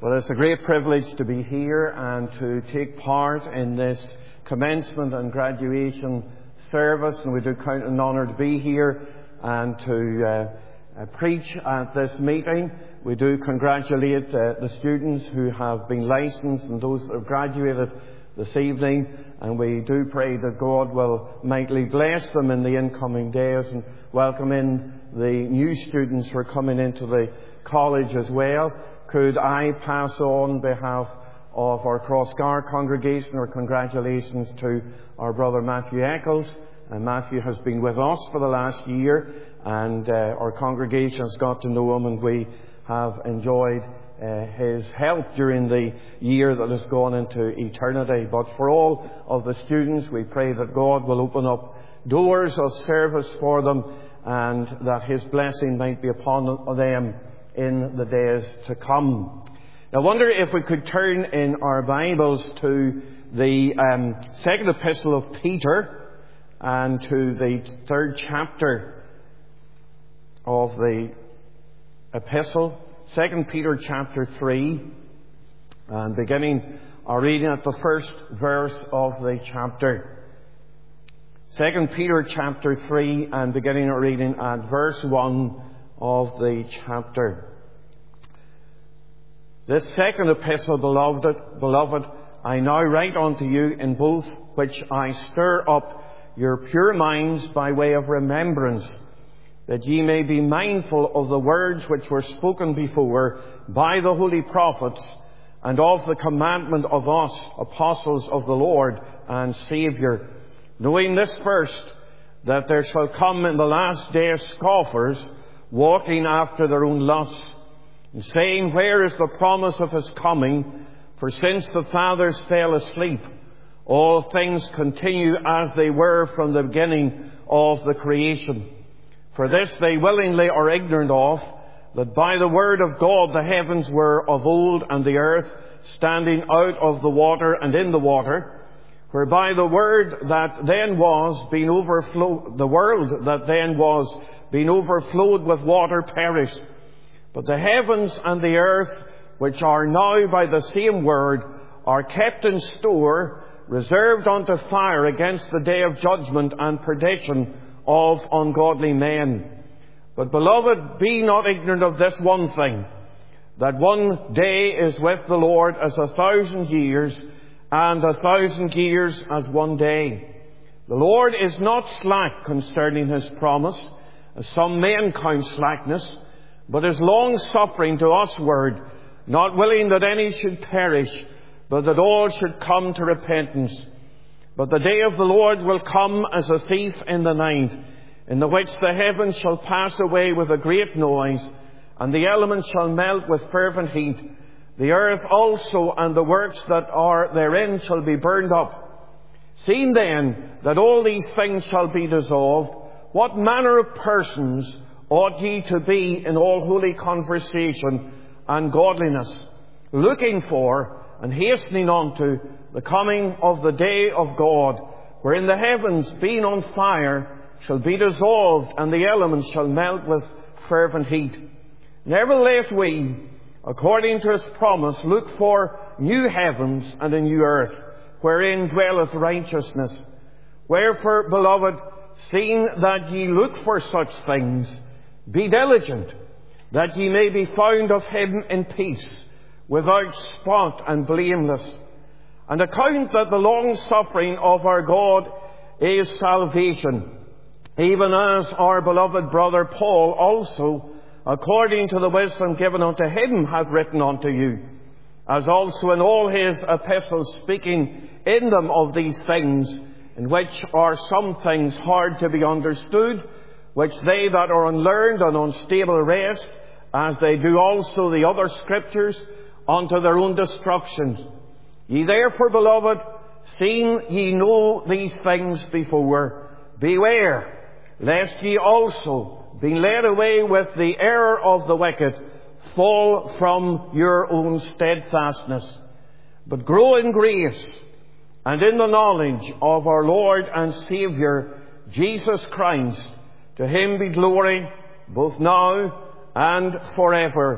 Well, it's a great privilege to be here and to take part in this commencement and graduation service, and we do count it an honour to be here and to preach at this meeting. We do congratulate the students who have been licensed and those that have graduated this evening, and we do pray that God will mightily bless them in the incoming days and welcome in the new students who are coming into the college as well. Could I pass on behalf of our Crossgar congregation our congratulations to our brother Matthew Eccles. And Matthew has been with us for the last year, and our congregation has got to know him, and we have enjoyed his help during the year that has gone into eternity. But for all of the students, we pray that God will open up doors of service for them and that His blessing might be upon them in the days to come. I wonder if we could turn in our Bibles to the second epistle of Peter and to the third chapter of the epistle. 2 Peter chapter 3, and beginning our reading at the first verse of the chapter. 2 Peter chapter 3, and beginning our reading at verse 1 of the chapter. This second epistle, beloved, I now write unto you, in both which I stir up your pure minds by way of remembrance, that ye may be mindful of the words which were spoken before by the holy prophets, and of the commandment of us, apostles of the Lord and Saviour, knowing this first, that there shall come in the last days scoffers, walking after their own lusts, and saying, where is the promise of His coming? For since the fathers fell asleep, all things continue as they were from the beginning of the creation. For this they willingly are ignorant of, that by the word of God the heavens were of old, and the earth standing out of the water and in the water, whereby the word that then was being overflowed, the world that then was being overflowed with water perished. But the heavens and the earth, which are now by the same word, are kept in store, reserved unto fire against the day of judgment and perdition of ungodly men. But, beloved, be not ignorant of this one thing, that one day is with the Lord as 1,000 years, and 1,000 years as one day. The Lord is not slack concerning His promise, as some men count slackness, but is long-suffering to usward, not willing that any should perish, but that all should come to repentance. But the day of the Lord will come as a thief in the night, in the which the heavens shall pass away with a great noise, and the elements shall melt with fervent heat. The earth also and the works that are therein shall be burned up. Seeing then that all these things shall be dissolved, what manner of persons ought ye to be in all holy conversation and godliness, looking for and hastening unto the coming of the day of God, wherein the heavens, being on fire, shall be dissolved, and the elements shall melt with fervent heat. Nevertheless we, according to His promise, look for new heavens and a new earth, wherein dwelleth righteousness. Wherefore, beloved, seeing that ye look for such things, be diligent, that ye may be found of Him in peace, without spot and blameless. And account that the long suffering of our God is salvation, even as our beloved brother Paul also, according to the wisdom given unto him, hath written unto you, as also in all his epistles, speaking in them of these things, in which are some things hard to be understood, which they that are unlearned and unstable rest, as they do also the other scriptures, unto their own destruction. Ye therefore, beloved, seeing ye know these things before, beware, lest ye also, being led away with the error of the wicked, fall from your own steadfastness. But grow in grace and in the knowledge of our Lord and Saviour, Jesus Christ. To Him be glory, both now and forever.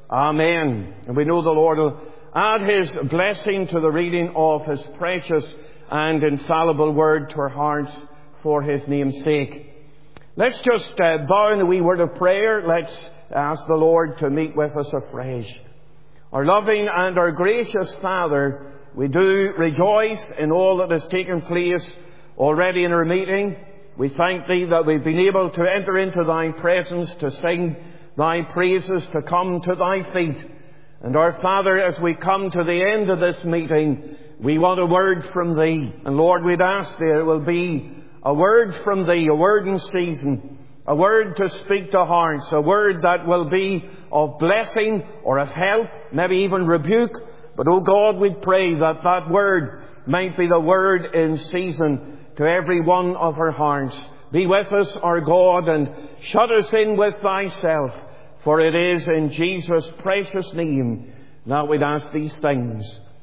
Amen. And we know the Lord will add His blessing to the reading of His precious and infallible word to our hearts for His name's sake. Let's just bow in a wee word of prayer. Let's ask the Lord to meet with us afresh. Our loving and our gracious Father, we do rejoice in all that has taken place already in our meeting. We thank Thee that we've been able to enter into Thy presence, to sing Thy praises, to come to Thy feet. And our Father, as we come to the end of this meeting, we want a word from Thee. And Lord, we'd ask that it will be a word from Thee, a word in season, a word to speak to hearts, a word that will be of blessing or of help, maybe even rebuke. But, oh God, we pray that that word might be the word in season to every one of our hearts. Be with us, our God, and shut us in with Thyself. For it is in Jesus' precious name that we'd ask these things.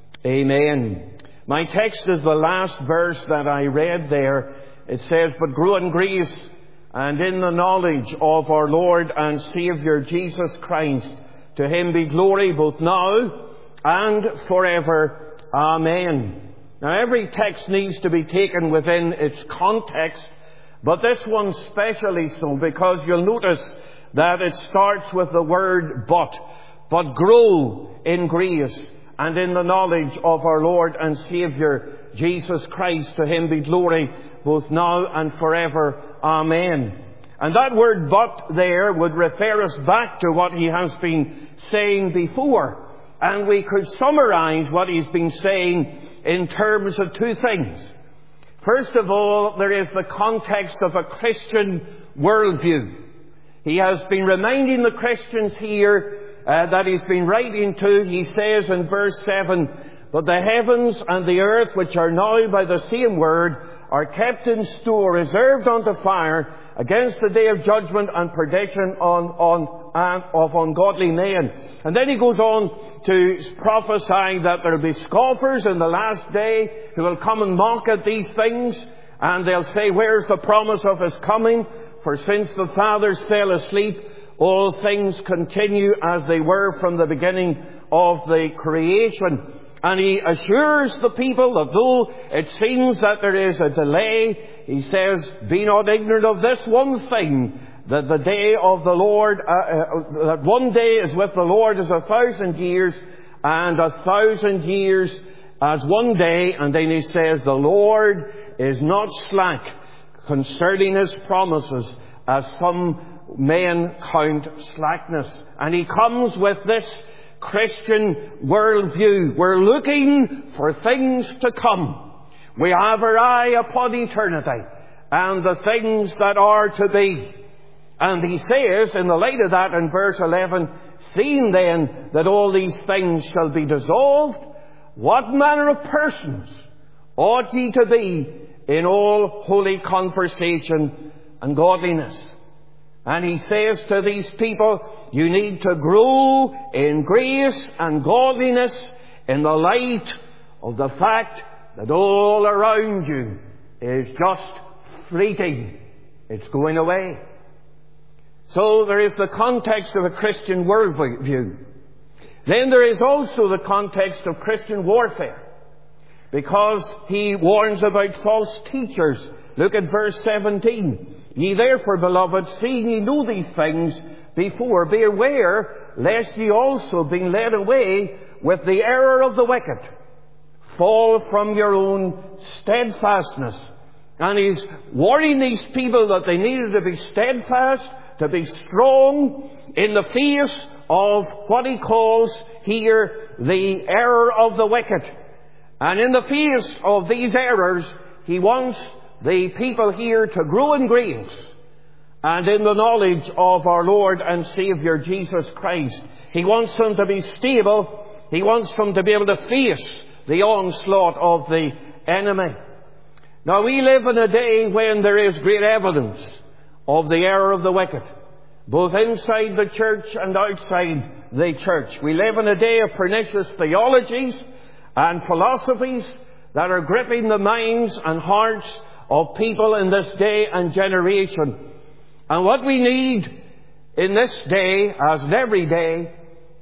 Amen. My text is the last verse that I read there. It says, "But grow in grace and in the knowledge of our Lord and Saviour Jesus Christ. To Him be glory both now and forever. Amen." Now, every text needs to be taken within its context, but this one specially so, because you'll notice that it starts with the word but grow in grace and in the knowledge of our Lord and Saviour Jesus Christ. To Him be glory both now and forever. Amen. And that word "but" there would refer us back to what He has been saying before. And we could summarize what He's been saying in terms of two things. First of all, there is the context of a Christian worldview. He has been reminding the Christians here that He's been writing to. He says in verse 7, "But the heavens and the earth, which are now by the same word, are kept in store, reserved unto fire, against the day of judgment and perdition of ungodly men." And then he goes on to prophesy that there will be scoffers in the last day who will come and mock at these things. And they'll say, "Where's the promise of His coming? For since the fathers fell asleep, all things continue as they were from the beginning of the creation." And he assures the people that though it seems that there is a delay, he says, "Be not ignorant of this one thing, that the day of the Lord, that one day is with the Lord as 1,000 years, and 1,000 years as one day." And then he says, "The Lord is not slack concerning His promises, as some men count slackness." And he comes with this Christian worldview. We're looking for things to come. We have our eye upon eternity and the things that are to be. And he says, in the light of that, in verse 11, "Seeing then that all these things shall be dissolved, what manner of persons ought ye to be in all holy conversation and godliness?" And he says to these people, you need to grow in grace and godliness in the light of the fact that all around you is just fleeting. It's going away. So there is the context of a Christian worldview. Then there is also the context of Christian warfare, because he warns about false teachers. Look at verse 17. "Ye therefore, beloved, seeing ye know these things before, be aware lest ye also, being led away with the error of the wicked, fall from your own steadfastness." And he's warning these people that they needed to be steadfast, to be strong in the face of what he calls here the error of the wicked. And in the face of these errors, he wants the people here to grow in grace and in the knowledge of our Lord and Saviour Jesus Christ. He wants them to be stable. He wants them to be able to face the onslaught of the enemy. Now, we live in a day when there is great evidence of the error of the wicked, both inside the church and outside the church. We live in a day of pernicious theologies and philosophies that are gripping the minds and hearts of people in this day and generation. And what we need in this day, as in every day,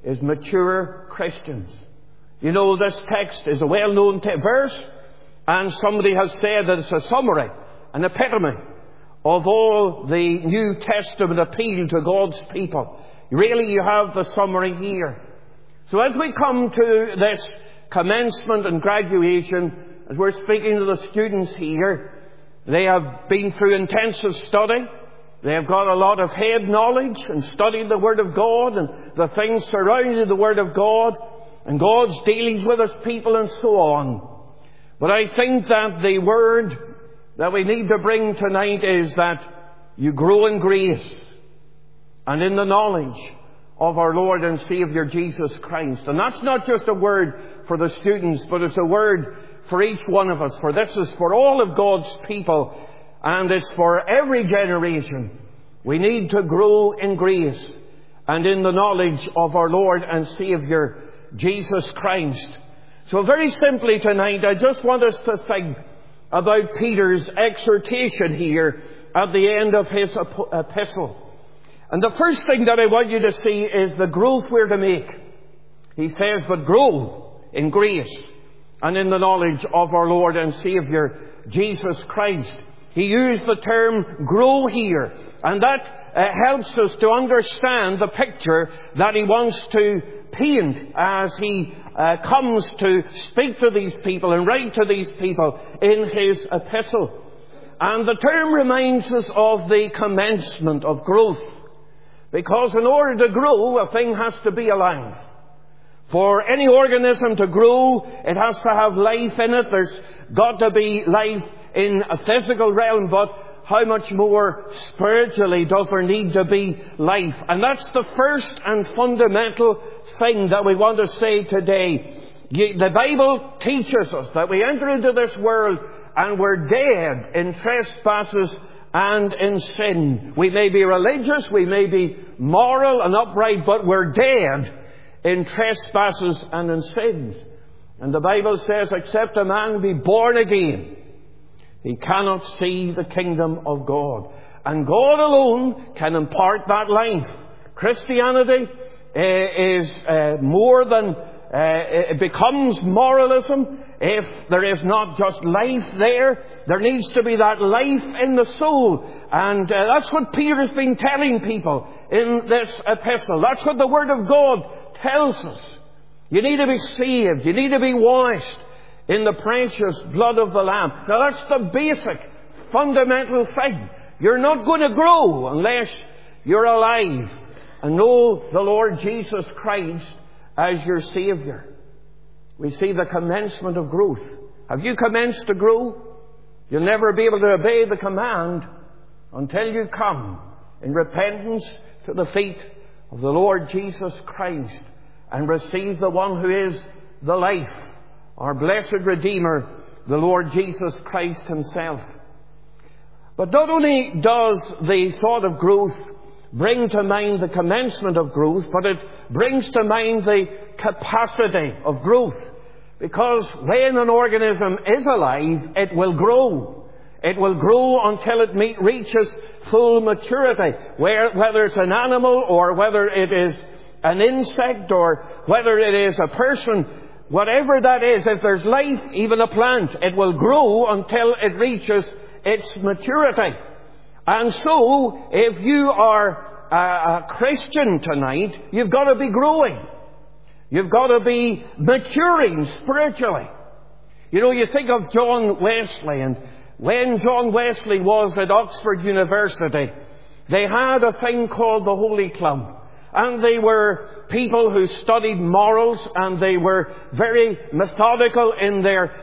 is mature Christians. You know, this text is a well-known verse, and somebody has said that it's a summary, an epitome of all the New Testament appeal to God's people. Really, you have the summary here. So as we come to this commencement and graduation, as we're speaking to the students here, they have been through intensive study. They have got a lot of head knowledge and studied the Word of God and the things surrounding the Word of God and God's dealings with His people and so on. But I think that the word that we need to bring tonight is that you grow in grace and in the knowledge of our Lord and Saviour Jesus Christ. And that's not just a word for the students, but it's a word for each one of us. For this is for all of God's people, and it's for every generation. We need to grow in grace and in the knowledge of our Lord and Saviour Jesus Christ. So very simply tonight, I just want us to think about Peter's exhortation here at the end of his epistle. And the first thing that I want you to see is the growth we're to make. He says, but grow in grace and in the knowledge of our Lord and Saviour Jesus Christ. He used the term grow here, and that helps us to understand the picture that he wants to paint as he comes to speak to these people and write to these people in his epistle. And the term reminds us of the commencement of growth, because in order to grow, a thing has to be alive. For any organism to grow, it has to have life in it. There's got to be life in a physical realm, but how much more spiritually does there need to be life? And that's the first and fundamental thing that we want to say today. The Bible teaches us that we enter into this world and we're dead in trespasses and in sin. We may be religious, we may be moral and upright, but we're dead in trespasses and in sins. And the Bible says, except a man be born again, he cannot see the kingdom of God. And God alone can impart that life. Christianity is more than... it becomes moralism if there is not just life there. There needs to be that life in the soul. And that's what Peter's been telling people in this epistle. That's what the Word of God tells us. You need to be saved. You need to be washed in the precious blood of the Lamb. Now that's the basic, fundamental thing. You're not going to grow unless you're alive and know the Lord Jesus Christ as your Saviour. We see the commencement of growth. Have you commenced to grow? You'll never be able to obey the command until you come in repentance to the feet of the Lord Jesus Christ and receive the one who is the life, our blessed Redeemer, the Lord Jesus Christ Himself. But not only does the thought of growth bring to mind the commencement of growth, but it brings to mind the capacity of growth. Because when an organism is alive, it will grow. It will grow until it reaches full maturity. Whether it's an animal or whether it is an insect or whether it is a person, whatever that is, if there's life, even a plant, it will grow until it reaches its maturity. And so, if you are a Christian tonight, you've got to be growing. You've got to be maturing spiritually. You know, you think of John Wesley, and when John Wesley was at Oxford University, they had a thing called the Holy Club. And they were people who studied morals, and they were very methodical in their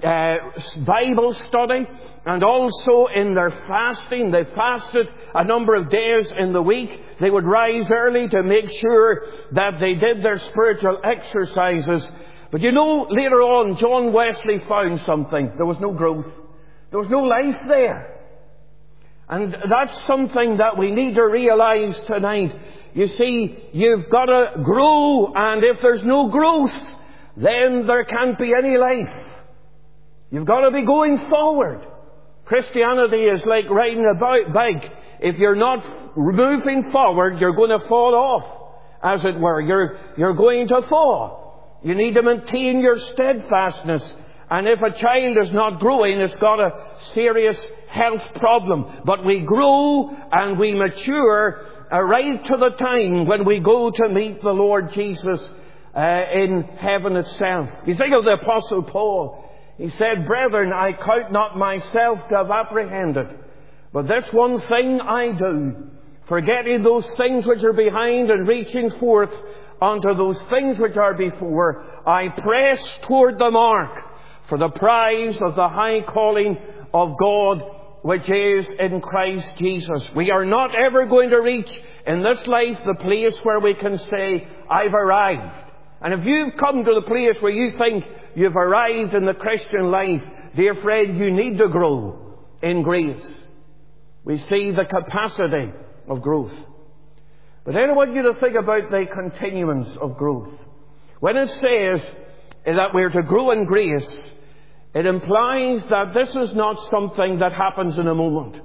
Bible study and also in their fasting. They fasted a number of days in the week. They would rise early to make sure that they did their spiritual exercises. But you know, later on, John Wesley found something. There was no growth. There was no life there. And that's something that we need to realize tonight. You see, you've got to grow, and if there's no growth, then there can't be any life. You've got to be going forward. Christianity is like riding a bike. If you're not moving forward, you're going to fall off. as it were. You're going to fall. You need to maintain your steadfastness. And if a child is not growing, it's got a serious health problem. But we grow and we mature right to the time when we go to meet the Lord Jesus in heaven itself. You think of the Apostle Paul. He said, "Brethren, I count not myself to have apprehended, but this one thing I do, forgetting those things which are behind and reaching forth unto those things which are before, I press toward the mark for the prize of the high calling of God, which is in Christ Jesus." We are not ever going to reach in this life the place where we can say, "I've arrived." And if you've come to the place where you think you've arrived in the Christian life, dear friend, you need to grow in grace. We see the capacity of growth. But then I want you to think about the continuance of growth. When it says that we're to grow in grace, it implies that this is not something that happens in a moment.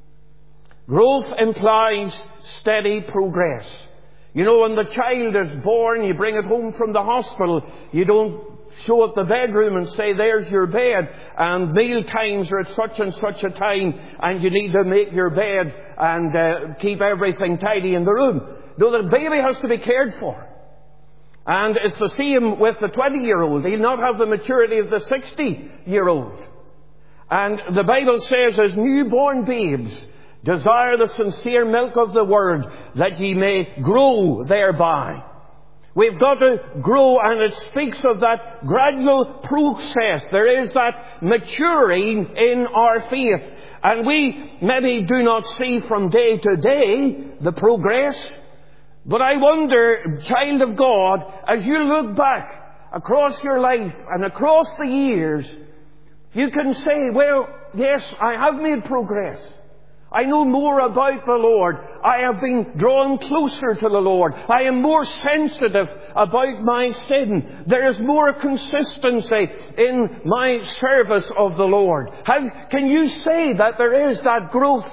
Growth implies steady progress. You know, when the child is born, you bring it home from the hospital. You don't show up the bedroom and say, "There's your bed, and meal times are at such and such a time, and you need to make your bed and keep everything tidy in the room." No, the baby has to be cared for. And it's the same with the 20-year-old. He'll not have the maturity of the 60-year-old. And the Bible says, "As newborn babes, desire the sincere milk of the word, that ye may grow thereby." We've got to grow, and it speaks of that gradual process. There is that maturing in our faith. And we maybe do not see from day to day the progress. But I wonder, child of God, as you look back across your life and across the years, you can say, "Well, yes, I have made progress. I know more about the Lord. I have been drawn closer to the Lord. I am more sensitive about my sin. There is more consistency in my service of the Lord." Can you say that there is that growth?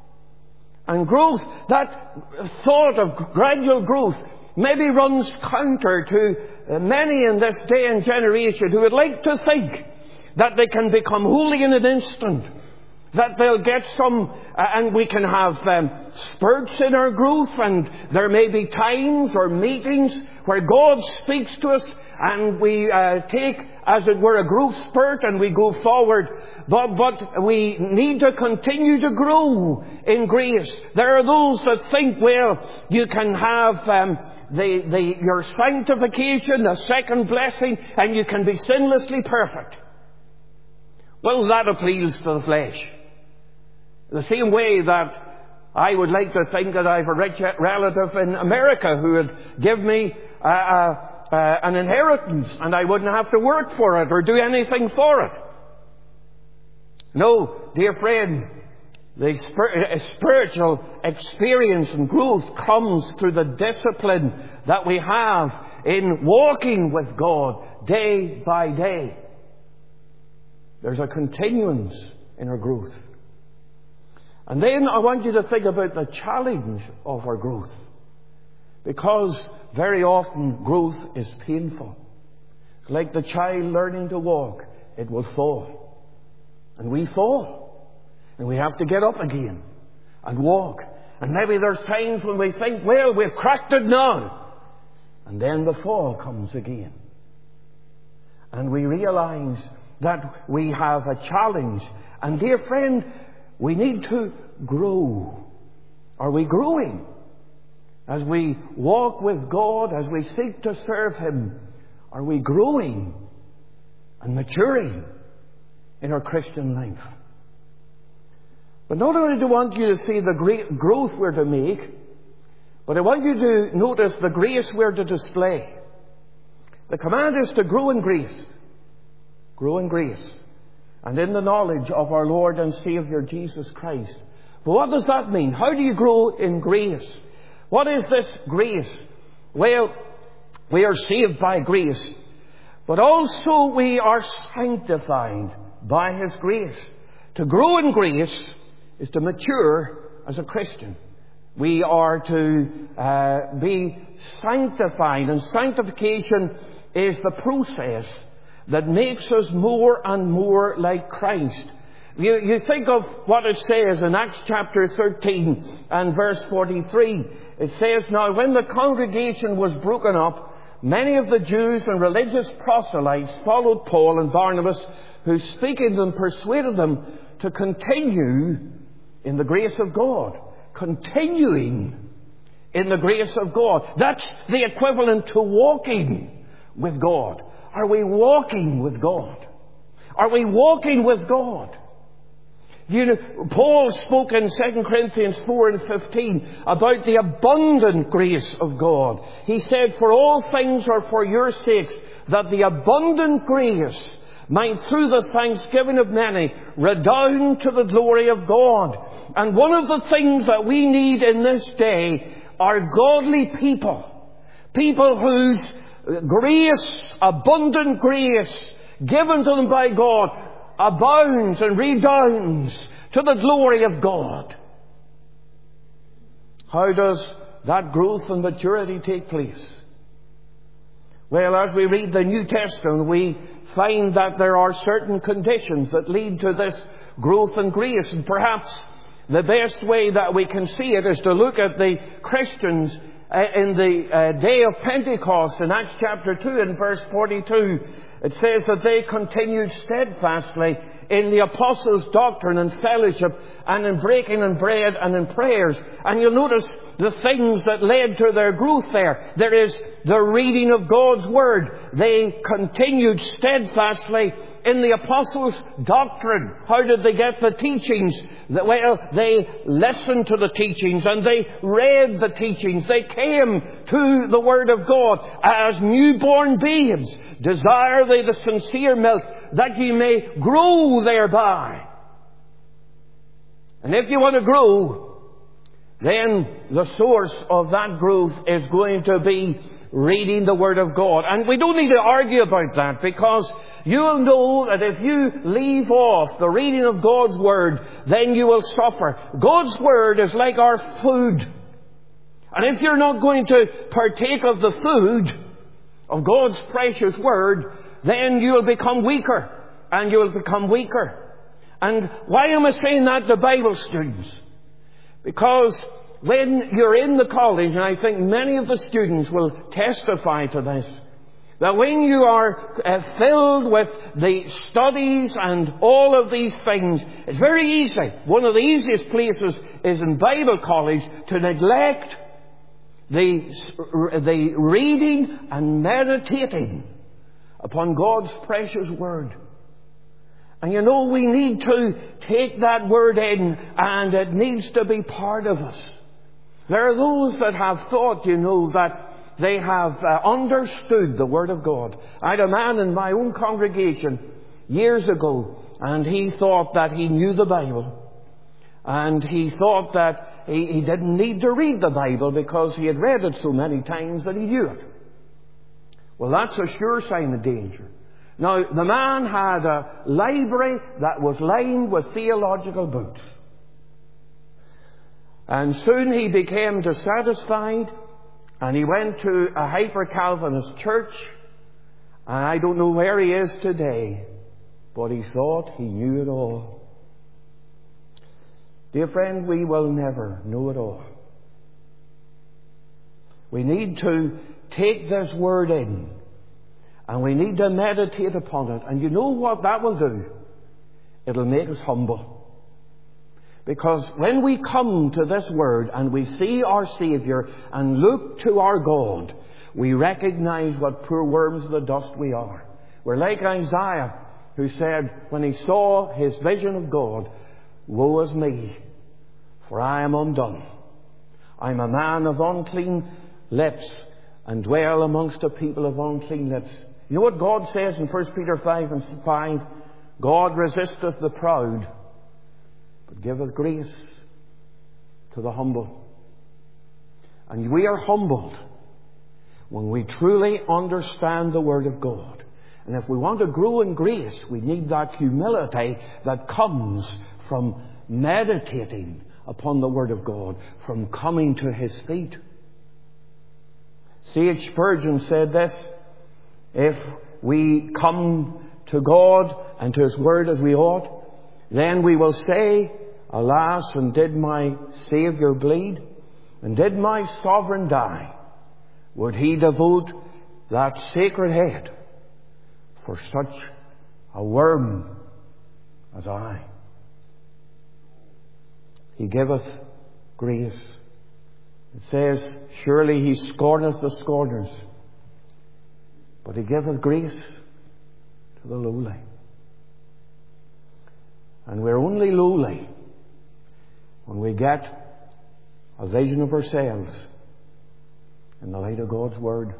And growth, that thought of gradual growth, maybe runs counter to many in this day and generation who would like to think that they can become holy in an instant. That they'll get some, and we can have spurts in our growth, and there may be times or meetings where God speaks to us, and we take, as it were, a growth spurt, and we go forward. But we need to continue to grow in grace. There are those that think, well, you can have your sanctification, a second blessing, and you can be sinlessly perfect. Well, that appeals to the flesh. The same way that I would like to think that I have a rich relative in America who would give me an inheritance and I wouldn't have to work for it or do anything for it. No, dear friend, the spiritual experience and growth comes through the discipline that we have in walking with God day by day. There's a continuance in our growth. And then I want you to think about the challenge of our growth. Because very often growth is painful. It's like the child learning to walk. It will fall. And we fall. And we have to get up again and walk. And maybe there's times when we think, well, we've cracked it now. And then the fall comes again. And we realize that we have a challenge. And dear friend, we need to grow. Are we growing? As we walk with God, as we seek to serve Him, are we growing and maturing in our Christian life? But not only do I want you to see the great growth we're to make, but I want you to notice the grace we're to display. The command is to grow in grace. Grow in grace. And in the knowledge of our Lord and Saviour Jesus Christ. But what does that mean? How do you grow in grace? What is this grace? Well, we are saved by grace. But also we are sanctified by His grace. To grow in grace is to mature as a Christian. We are to be sanctified. And sanctification is the process that makes us more and more like Christ. You think of what it says in Acts chapter 13 and verse 43. It says, "Now when the congregation was broken up, many of the Jews and religious proselytes followed Paul and Barnabas, who speaking to them persuaded them to continue in the grace of God." Continuing in the grace of God. That's the equivalent to walking with God. Are we walking with God? Are we walking with God? Paul spoke in 2 Corinthians 4 and 15 about the abundant grace of God. He said, "For all things are for your sakes, that the abundant grace might through the thanksgiving of many redound to the glory of God." And one of the things that we need in this day are godly people. People whose grace, abundant grace, given to them by God, abounds and redounds to the glory of God. How does that growth and maturity take place? Well, as we read the New Testament, we find that there are certain conditions that lead to this growth and grace. And perhaps the best way that we can see it is to look at the Christians in the day of Pentecost in Acts chapter 2 and verse 42. It says that they continued steadfastly in the apostles' doctrine and fellowship and in breaking of bread and in prayers. And you'll notice the things that led to their growth there. There is the reading of God's Word. They continued steadfastly in the apostles' doctrine. How did they get the teachings? Well, they listened to the teachings and they read the teachings. They came to the Word of God as newborn babes. Desire they the sincere milk, that ye may grow thereby. And if you want to grow, then the source of that growth is going to be reading the Word of God. And we don't need to argue about that, because you'll know that if you leave off the reading of God's Word, then you will suffer. God's Word is like our food. And if you're not going to partake of the food of God's precious Word, then you will become weaker. And you will become weaker. And why am I saying that to Bible students? Because when you're in the college, and I think many of the students will testify to this, that when you are filled with the studies and all of these things, it's very easy. One of the easiest places is in Bible college to neglect the reading and meditating upon God's precious Word. And you know, we need to take that Word in, and it needs to be part of us. There are those that have thought, that they have understood the Word of God. I had a man in my own congregation years ago, and he thought that he knew the Bible. And he thought that he didn't need to read the Bible because he had read it so many times that he knew it. Well, that's a sure sign of danger. Now, the man had a library that was lined with theological books. And soon he became dissatisfied, and he went to a hyper-Calvinist church. And I don't know where he is today, but he thought he knew it all. Dear friend, we will never know it all. We need to take this Word in, and we need to meditate upon it. And you know what that will do? It'll make us humble. Because when we come to this Word and we see our Saviour and look to our God, we recognize what poor worms of the dust we are. We're like Isaiah, who said when he saw his vision of God, "Woe is me, for I am undone. I'm a man of unclean lips, and dwell amongst a people of unclean lips." You know what God says in 1 Peter 5 and 5? God resisteth the proud, but giveth grace to the humble. And we are humbled when we truly understand the Word of God. And if we want to grow in grace, we need that humility that comes from meditating upon the Word of God, from coming to His feet. C.H. Spurgeon said this: if we come to God and to His Word as we ought, then we will say, alas, and did my Saviour bleed? And did my Sovereign die? Would He devote that sacred head for such a worm as I? He giveth grace. It says, surely He scorneth the scorners, but He giveth grace to the lowly. And we're only lowly when we get a vision of ourselves in the light of God's Word.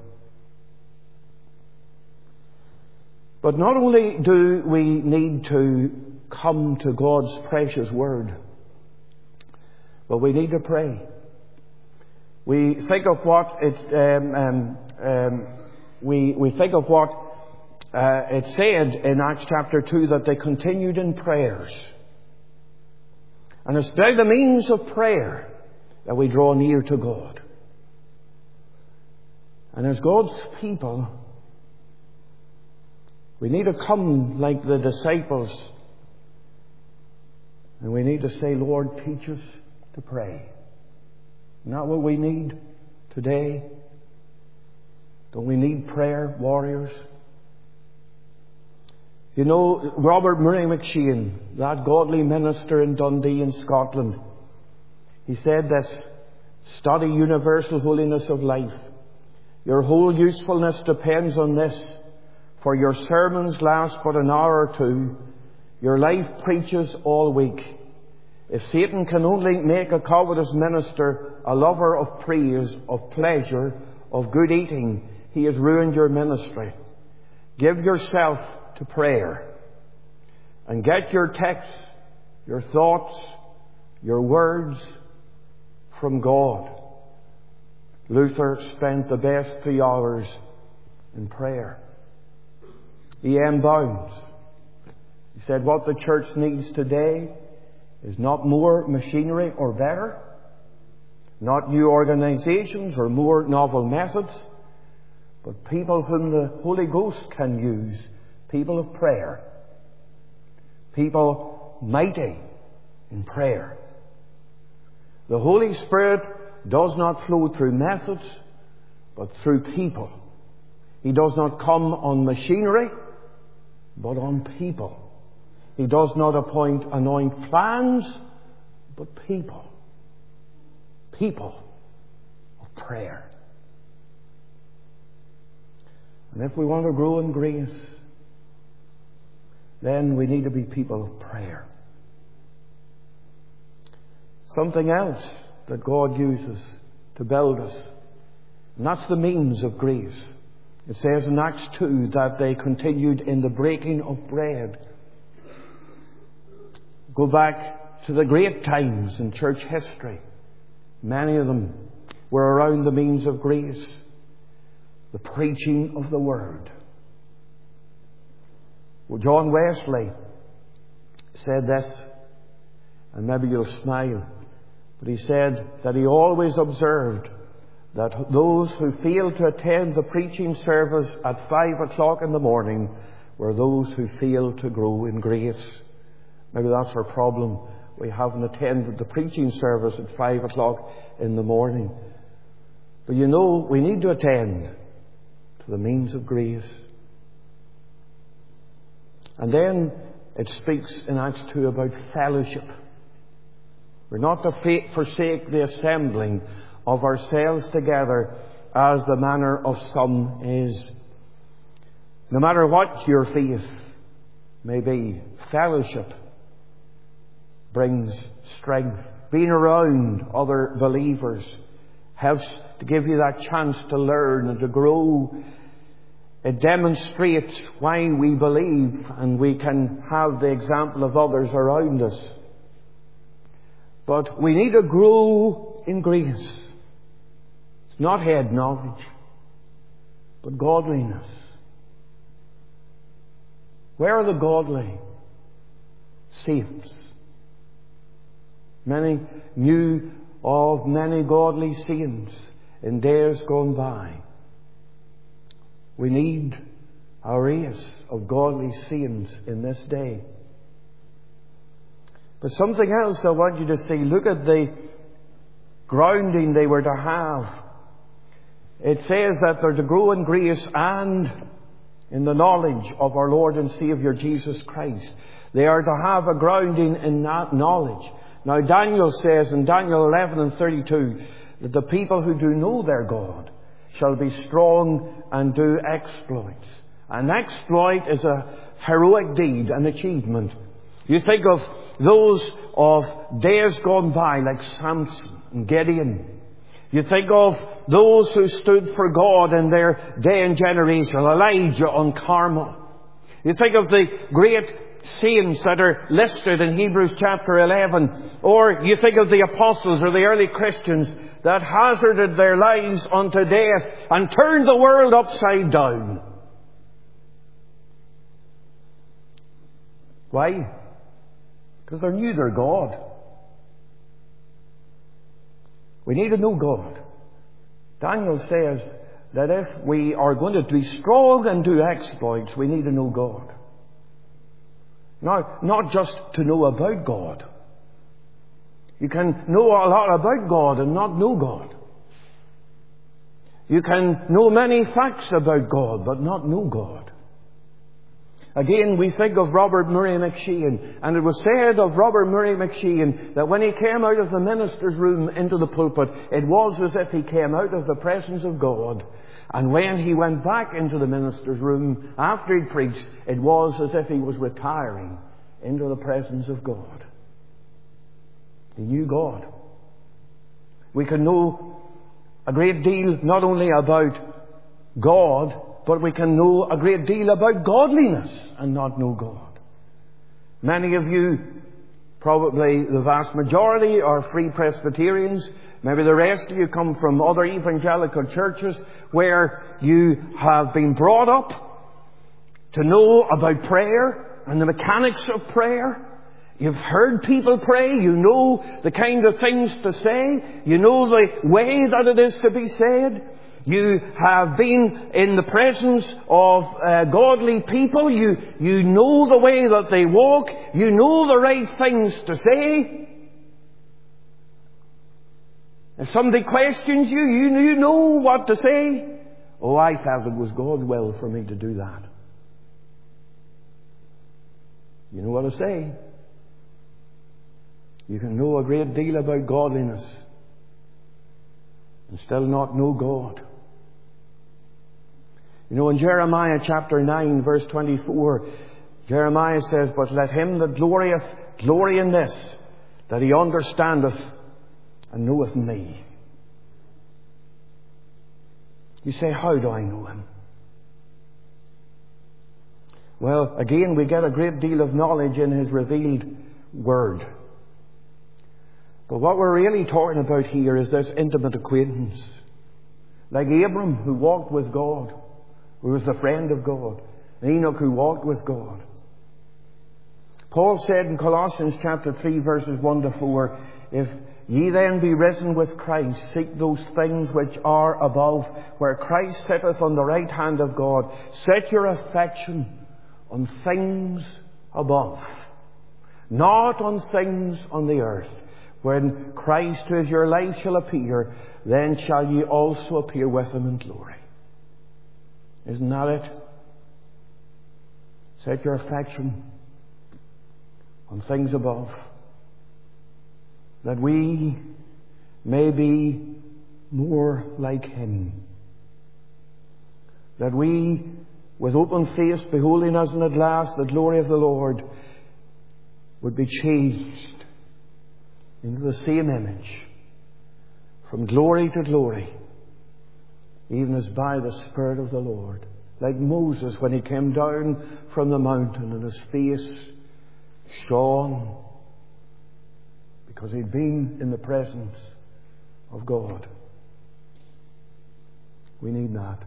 But not only do we need to come to God's precious Word, but we need to pray. We think of what it said in Acts chapter 2, that they continued in prayers. And it's by the means of prayer that we draw near to God. And as God's people, we need to come like the disciples, and we need to say, Lord, teach us to pray. Isn't that what we need today? Don't we need prayer warriors? You know, Robert Murray McShane, that godly minister in Dundee in Scotland, he said this: study universal holiness of life. Your whole usefulness depends on this, for your sermons last but an hour or two. Your life preaches all week. If Satan can only make a covetous minister a lover of praise, of pleasure, of good eating, he has ruined your ministry. Give yourself to prayer and get your texts, your thoughts, your words from God. Luther spent the best 3 hours in prayer. E.M. Bounds, he said, what the church needs today is not more machinery or better, not new organizations or more novel methods, but people whom the Holy Ghost can use, people of prayer, people mighty in prayer. The Holy Spirit does not flow through methods, but through people. He does not come on machinery, but on people. He does not anoint plans, but people. People of prayer. And if we want to grow in grace, then we need to be people of prayer. Something else that God uses to build us, and that's the means of grace. It says in Acts 2 that they continued in the breaking of bread. Go back to the great times in church history. Many of them were around the means of grace, the preaching of the Word. Well, John Wesley said this, and maybe you'll smile, but he said that he always observed that those who failed to attend the preaching service at 5 o'clock in the morning were those who failed to grow in grace. Maybe that's our problem. We haven't attended the preaching service at 5 o'clock in the morning. But you know, we need to attend to the means of grace. And then it speaks in Acts 2 about fellowship. We're not to forsake the assembling of ourselves together as the manner of some is. No matter what your faith may be, fellowship brings strength. Being around other believers helps to give you that chance to learn and to grow. It demonstrates why we believe, and we can have the example of others around us. But we need to grow in grace. It's not head knowledge, but godliness. Where are the godly saints? Many knew of many godly saints in days gone by. We need a race of godly saints in this day. But something else I want you to see. Look at the grounding they were to have. It says that they're to grow in grace and in the knowledge of our Lord and Saviour Jesus Christ. They are to have a grounding in that knowledge. Now Daniel says in Daniel 11:32 that the people who do know their God shall be strong and do exploits. An exploit is a heroic deed, an achievement. You think of those of days gone by like Samson and Gideon. You think of those who stood for God in their day and generation, Elijah on Carmel. You think of the great saints that are listed in Hebrews chapter 11. Or you think of the apostles or the early Christians that hazarded their lives unto death and turned the world upside down. Why? Because they knew their God. We need to know God. Daniel says that if we are going to be strong and do exploits, we need to know God. Now, not just to know about God. You can know a lot about God and not know God. You can know many facts about God, but not know God. Again, we think of Robert Murray McCheyne, and it was said of Robert Murray McCheyne that when he came out of the minister's room into the pulpit, it was as if he came out of the presence of God. And when he went back into the minister's room after he'd preached, it was as if he was retiring into the presence of God. He knew God. We can know a great deal not only about God, but we can know a great deal about godliness and not know God. Many of you, probably the vast majority, are Free Presbyterians. Maybe the rest of you come from other evangelical churches where you have been brought up to know about prayer and the mechanics of prayer. You've heard people pray. You know the kind of things to say. You know the way that it is to be said. You have been in the presence of godly people. You know the way that they walk. You know the right things to say. If somebody questions you, you know what to say. Oh, I felt it was God's will for me to do that. You know what to say. You can know a great deal about godliness and still not know God. You know, in Jeremiah chapter 9, verse 24, Jeremiah says, "But let him that glorieth glory in this, that he understandeth and knoweth me." You say, how do I know him? Well, again, we get a great deal of knowledge in his revealed word. But what we're really talking about here is this intimate acquaintance. Like Abram, who walked with God, who was the friend of God. Enoch, who walked with God. Paul said in Colossians chapter 3, verses 1 to 4, "If ye then be risen with Christ, seek those things which are above, where Christ sitteth on the right hand of God. Set your affection on things above, not on things on the earth. When Christ, who is your life, shall appear, then shall ye also appear with him in glory." Isn't that it? Set your affection on things above, that we may be more like him. That we, with open face, beholding as in a glass the glory of the Lord, would be changed into the same image, from glory to glory, even as by the Spirit of the Lord. Like Moses when he came down from the mountain and his face shone because he'd been in the presence of God. We need that.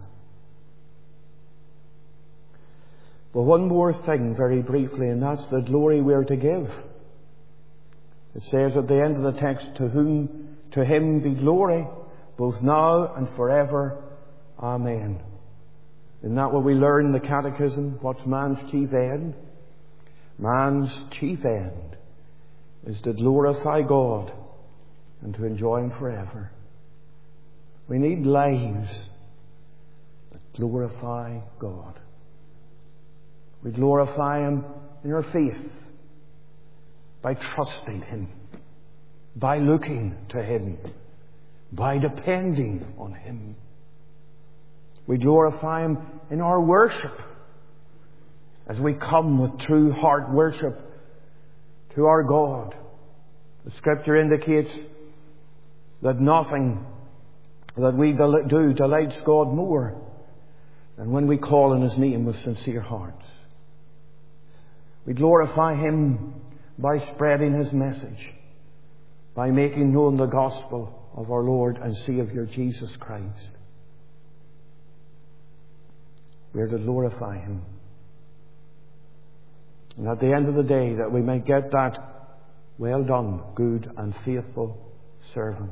But one more thing very briefly, and that's the glory we're to give. It says at the end of the text, to him be glory, both now and forever. Amen. Isn't that what we learn in the Catechism? What's man's chief end? Man's chief end is to glorify God and to enjoy Him forever. We need lives that glorify God. We glorify Him in our faith, by trusting Him, by looking to Him, by depending on Him. We glorify Him in our worship, as we come with true heart worship to our God. The Scripture indicates that nothing that we do delights God more than when we call on His name with sincere hearts. We glorify Him by spreading His message, by making known the gospel of our Lord and Saviour Jesus Christ. We are to glorify Him. And at the end of the day, that we may get that well done, good and faithful servant.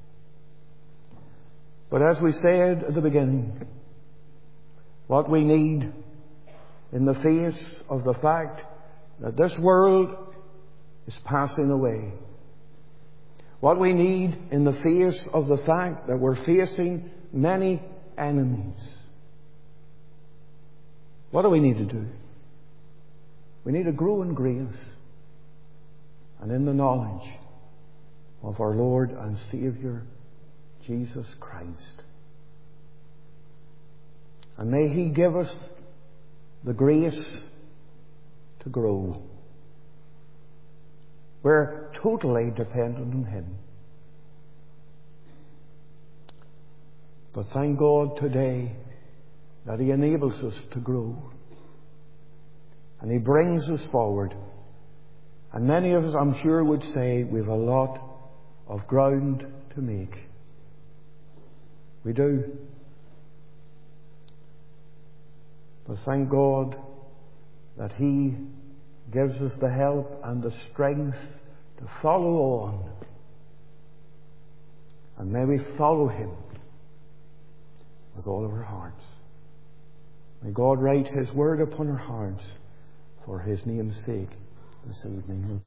But as we said at the beginning, what we need in the face of the fact that this world is passing away, what we need in the face of the fact that we're facing many enemies, what do we need to do? We need to grow in grace and in the knowledge of our Lord and Saviour, Jesus Christ. And may He give us the grace to grow. We're totally dependent on Him. But thank God today that He enables us to grow. And He brings us forward. And many of us, I'm sure, would say we've a lot of ground to make. We do. But thank God that He gives us the help and the strength to follow on. And may we follow Him with all of our hearts. May God write His word upon our hearts for His name's sake this evening.